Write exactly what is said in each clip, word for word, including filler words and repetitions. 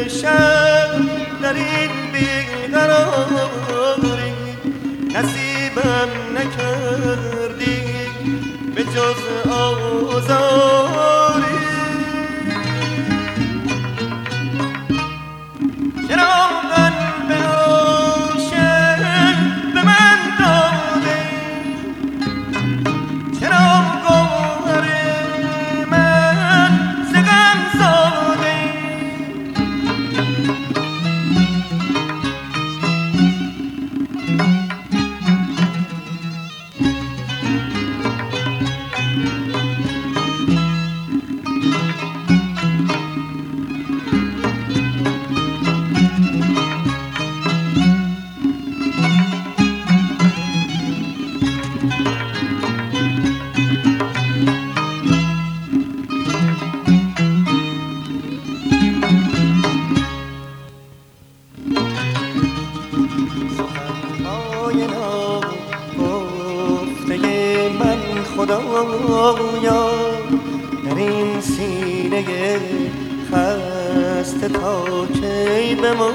شب در این بیقراری نصیبم نکردی به جز آزاری. چراغان به عاشق به من داده، چرا گوهر من ز غم زاده. خدایا در این سینه خسته تا کی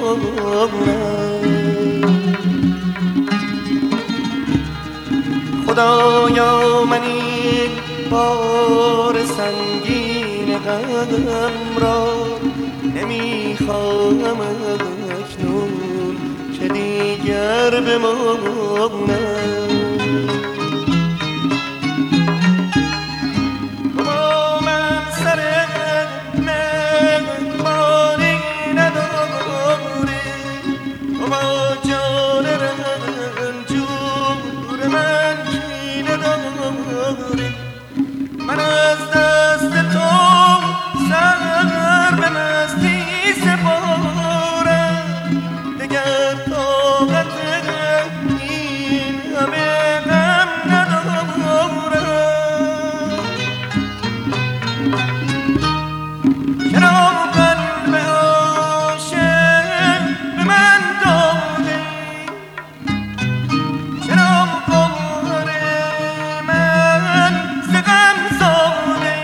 بمانم. خدایا من این بار سنگین غم را نمیخواهم اکنون که دیگر بمانم. من از دست تو سر به مستی سپارم، دگر طاقت این همه غم ندارم. چرا قلب عاشق به من داده، چرا گوهر من ز غم زاده.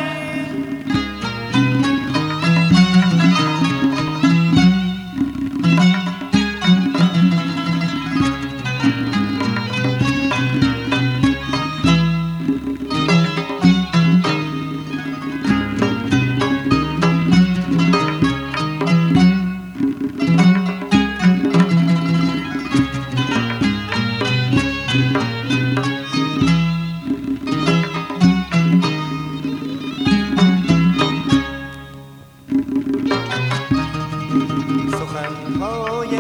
سخنهای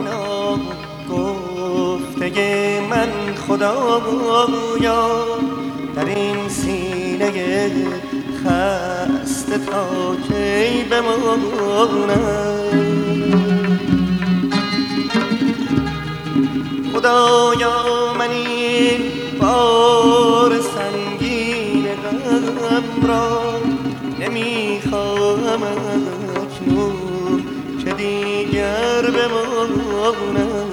ناگفته من خدایا در این سینه خسته تا کی بمانم. خدایا من این بار سنگین غم را نمیخواهم اکنون که دیگر بمانم.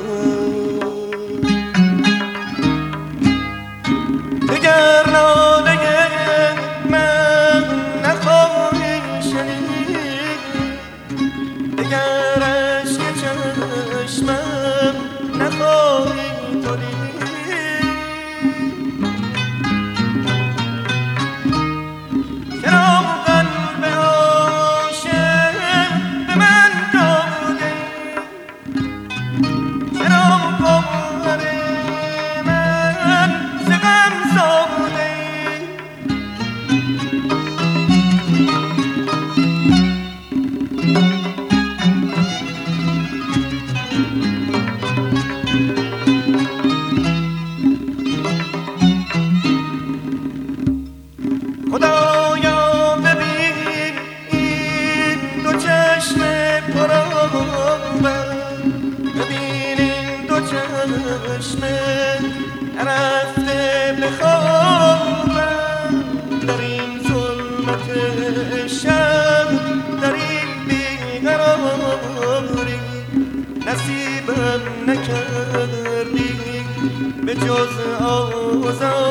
دگر ناله من نخواهی شنید، دگر اشک چشمم نخواهی تولید. چرا قلب عاشق به من داده، چرا گوهر من ز غم زاده. خدایا ببین این دو چشم پرآب، ببین این دو چشم نرفته به خوابم. در این ظلمت شب در این بیقراری نصیبم نکردی به جز آزار.